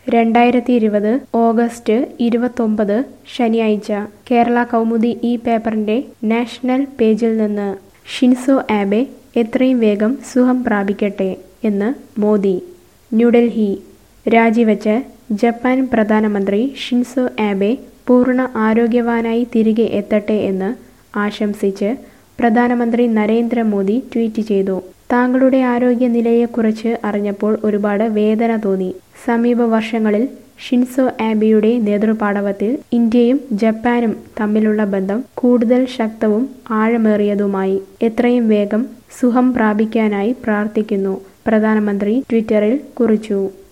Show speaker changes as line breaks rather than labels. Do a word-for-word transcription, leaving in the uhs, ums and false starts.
രണ്ടായിരത്തി ഇരുപത് ഓഗസ്റ്റ് ഇരുപത്തൊമ്പത് ശനിയാഴ്ച കേരള കൗമുദി ഈ പേപ്പറിന്റെ നാഷണൽ പേജിൽ നിന്ന് ഷിൻസോ ആബെ എത്രയും വേഗം സുഖം പ്രാപിക്കട്ടെ എന്ന് മോദി. ന്യൂഡൽഹി, രാജിവെച്ച ജപ്പാൻ പ്രധാനമന്ത്രി ഷിൻസോ ആബെ പൂർണ്ണ ആരോഗ്യവാനായി തിരികെ എത്തട്ടെ എന്ന് ആശംസിച്ച് പ്രധാനമന്ത്രി നരേന്ദ്രമോദി ട്വീറ്റ് ചെയ്തു. താങ്കളുടെ ആരോഗ്യനിലയെക്കുറിച്ച് അറിഞ്ഞപ്പോൾ ഒരുപാട് വേദന തോന്നി. സമീപ വർഷങ്ങളിൽ ഷിൻസോ ആബെയുടെ നേതൃപാടവത്തിൽ ഇന്ത്യയും ജപ്പാനും തമ്മിലുള്ള ബന്ധം കൂടുതൽ ശക്തവും ആഴമേറിയതുമായി. എത്രയും വേഗം സുഖം പ്രാപിക്കാനായി പ്രാർത്ഥിക്കുന്നു, പ്രധാനമന്ത്രി ട്വിറ്ററിൽ കുറിച്ചു.